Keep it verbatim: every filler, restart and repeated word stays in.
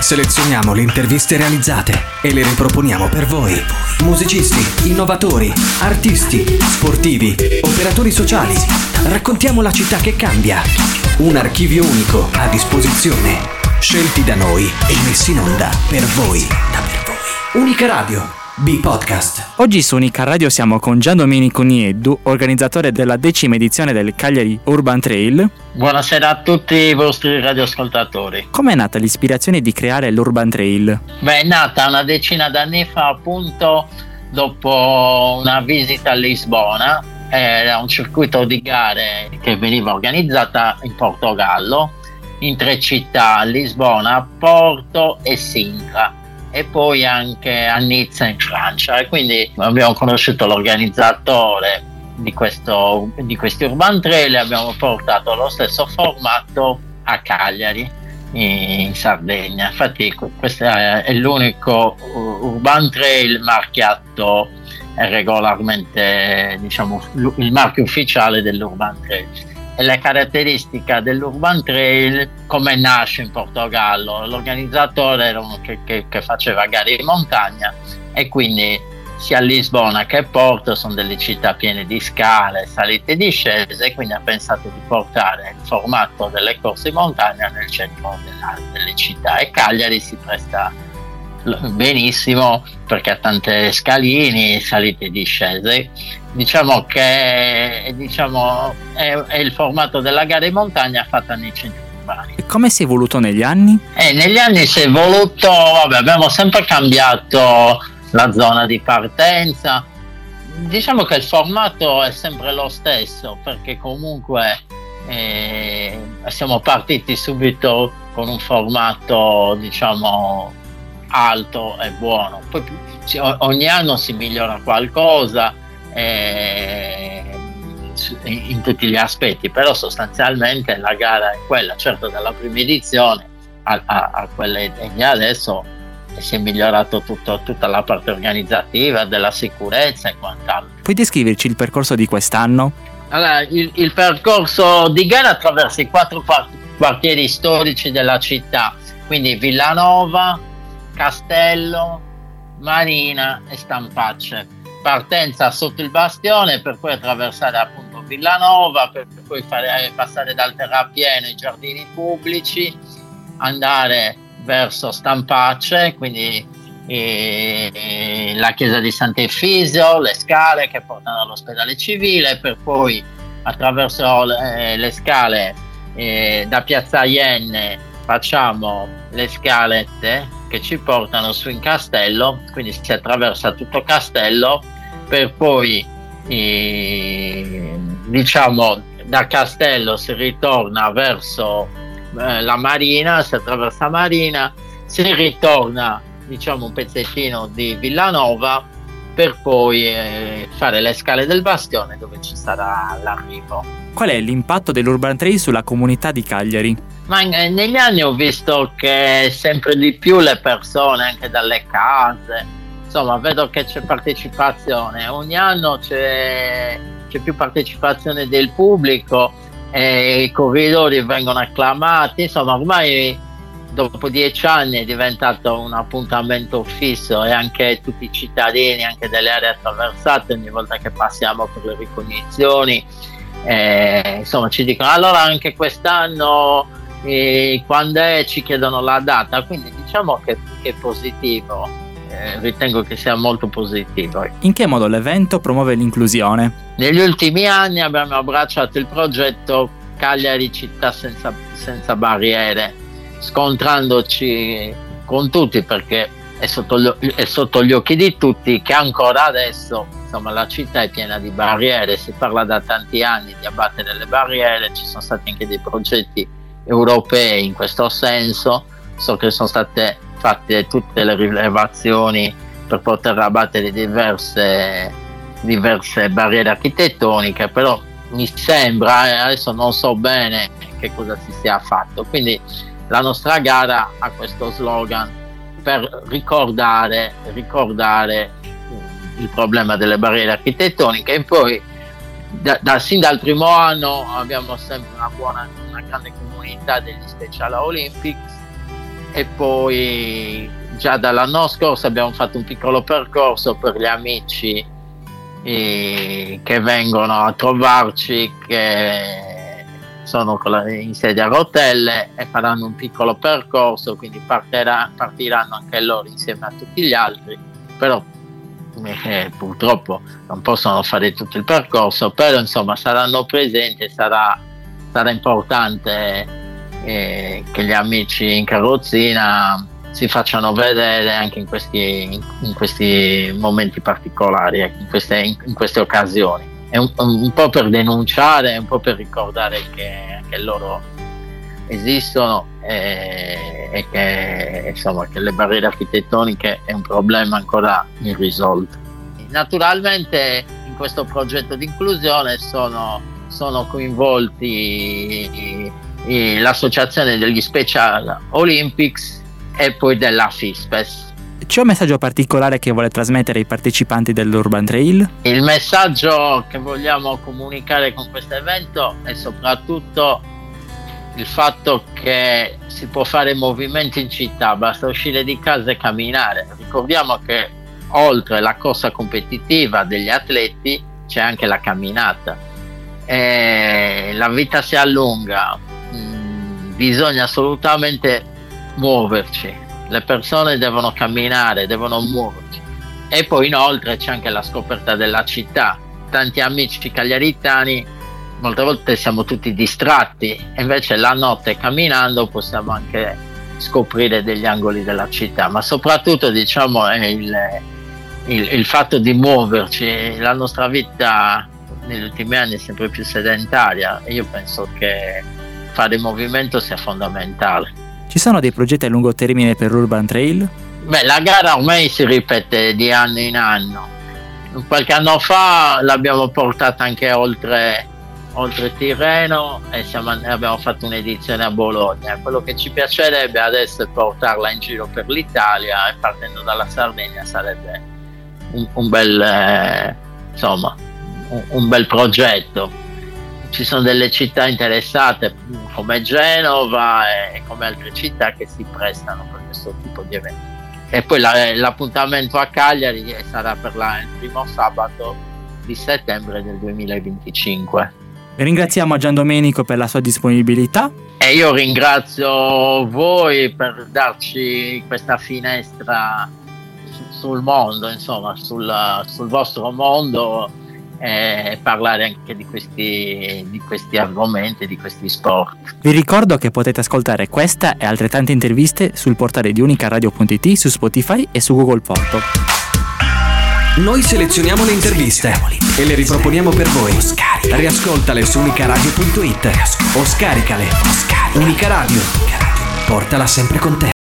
Selezioniamo le interviste realizzate e le riproponiamo per voi. Musicisti, innovatori, artisti, sportivi, operatori sociali. Raccontiamo la città che cambia. Un archivio unico a disposizione. Scelti da noi e messi in onda per voi. Da per voi. Unica Radio. B-Podcast. Oggi su Unica Radio siamo con Gian Domenico Nieddu, organizzatore della decima edizione del Cagliari Urban Trail. Buonasera a tutti i vostri radioascoltatori. Com'è nata l'ispirazione di creare l'Urban Trail? Beh, è nata una decina d'anni fa, appunto, dopo una visita a Lisbona. Era un circuito di gare che veniva organizzata in Portogallo, in tre città: Lisbona, Porto e Sintra, e poi anche a Nizza in Francia. E quindi abbiamo conosciuto l'organizzatore di questo di questi Urban Trail e abbiamo portato lo stesso formato a Cagliari, in Sardegna. Infatti questo è l'unico Urban Trail marchiato regolarmente, diciamo, il marchio ufficiale dell'Urban Trail. E la caratteristica dell'Urban Trail, come nasce in Portogallo: l'organizzatore era uno che, che, che faceva gare in montagna, e quindi sia Lisbona che Porto sono delle città piene di scale, salite e discese, e quindi ha pensato di portare il formato delle corse in montagna nel centro della, delle città. E Cagliari si presta benissimo perché ha tante scalini, salite e discese. Diciamo che diciamo, è, è il formato della gara in montagna fatta nei centri urbani. E come si è evoluto negli anni? Eh, negli anni si è evoluto, vabbè, abbiamo sempre cambiato la zona di partenza. Diciamo che il formato è sempre lo stesso, perché comunque eh, siamo partiti subito con un formato, diciamo, alto e buono. Poi ogni anno si migliora qualcosa eh, in tutti gli aspetti, però sostanzialmente la gara è quella. Certo, dalla prima edizione a, a, a quelle di adesso si è migliorato tutto, tutta la parte organizzativa, della sicurezza e quant'altro. Puoi descriverci il percorso di quest'anno? Allora, il, il percorso di gara attraversa i quattro quartieri storici della città, quindi Villanova, Castello, Marina e Stampacce. Partenza sotto il bastione, per poi attraversare appunto Villanova, per poi fare, passare dal terrapieno ai giardini pubblici, andare verso Stampacce, quindi eh, la chiesa di Sant'Efisio, le scale che portano all'ospedale civile, per poi attraverso eh, le scale eh, da Piazza Ienne facciamo le scalette che ci portano su in Castello, quindi si attraversa tutto Castello, per poi eh, diciamo da Castello si ritorna verso eh, la Marina, si attraversa Marina, si ritorna, diciamo, un pezzettino di Villanova, per poi eh, fare le scale del bastione, dove ci sarà l'arrivo. Qual è l'impatto dell'Urban Trail sulla comunità di Cagliari? Ma negli anni ho visto che sempre di più le persone, anche dalle case, insomma, vedo che c'è partecipazione. Ogni anno c'è, c'è più partecipazione del pubblico e i corridori vengono acclamati. Insomma, ormai dopo dieci anni è diventato un appuntamento fisso, e anche tutti i cittadini, anche delle aree attraversate, ogni volta che passiamo per le ricognizioni, eh, insomma, ci dicono: allora anche quest'anno e quando è, ci chiedono la data. Quindi diciamo che, che è positivo, eh, ritengo che sia molto positivo. In che modo l'evento promuove l'inclusione? Negli ultimi anni abbiamo abbracciato il progetto Cagliari città senza, senza barriere, scontrandoci con tutti, perché è sotto, gli, è sotto gli occhi di tutti che ancora adesso, insomma, la città è piena di barriere. Si parla da tanti anni di abbattere le barriere, ci sono stati anche dei progetti europei in questo senso. So che sono state fatte tutte le rilevazioni per poter abbattere diverse, diverse barriere architettoniche, però mi sembra, eh, adesso non so bene che cosa si sia fatto. Quindi la nostra gara ha questo slogan per ricordare, ricordare il problema delle barriere architettoniche. E poi da, da, sin dal primo anno abbiamo sempre una buona, una grande comunità degli Special Olympics, e poi già dall'anno scorso abbiamo fatto un piccolo percorso per gli amici eh, che vengono a trovarci, che sono in sedia a rotelle e faranno un piccolo percorso, quindi partirà, partiranno anche loro insieme a tutti gli altri, però eh, purtroppo non possono fare tutto il percorso, però insomma saranno presenti e sarà, sarà importante eh, che gli amici in carrozzina si facciano vedere anche in questi, in, in questi momenti particolari, in queste, in, in queste occasioni. È un, un po' per denunciare, un po' per ricordare che, che loro esistono e, e che, insomma, che le barriere architettoniche è un problema ancora irrisolto. Naturalmente in questo progetto di inclusione sono, sono coinvolti l'associazione degli Special Olympics e poi della FISPES. C'è un messaggio particolare che vuole trasmettere ai partecipanti dell'Urban Trail? Il messaggio che vogliamo comunicare con questo evento è soprattutto il fatto che si può fare movimento in città, basta uscire di casa e camminare. Ricordiamo che oltre la corsa competitiva degli atleti c'è anche la camminata. E la vita si allunga, mm, bisogna assolutamente muoverci, le persone devono camminare, devono muoverci. E poi inoltre c'è anche la scoperta della città. Tanti amici cagliaritani molte volte siamo tutti distratti e invece la notte camminando possiamo anche scoprire degli angoli della città, ma soprattutto diciamo è il, il, il fatto di muoverci. La nostra vita negli ultimi anni è sempre più sedentaria e io penso che fare movimento sia fondamentale. Ci sono dei progetti a lungo termine per Urban Trail? Beh, la gara ormai si ripete di anno in anno. Qualche anno fa l'abbiamo portata anche oltre, oltre Tirreno e siamo, abbiamo fatto un'edizione a Bologna. Quello che ci piacerebbe adesso è portarla in giro per l'Italia, e partendo dalla Sardegna sarebbe un, un bel eh, insomma un, un bel progetto. Ci sono delle città interessate come Genova e come altre città che si prestano per questo tipo di eventi. E poi la, l'appuntamento a Cagliari sarà per la, il primo sabato di settembre del duemilaventicinque. Ringraziamo a Gian Domenico per la sua disponibilità. E io ringrazio voi per darci questa finestra sul mondo, insomma, sul, sul vostro mondo, e parlare anche di questi, di questi argomenti, di questi sport. Vi ricordo che potete ascoltare questa e altrettante interviste sul portale di unicaradio punto it, su Spotify e su Google Porto. Noi selezioniamo le interviste e le riproponiamo per voi. Riascoltale su unicaradio punto it o scaricale. Unica Radio, portala sempre con te.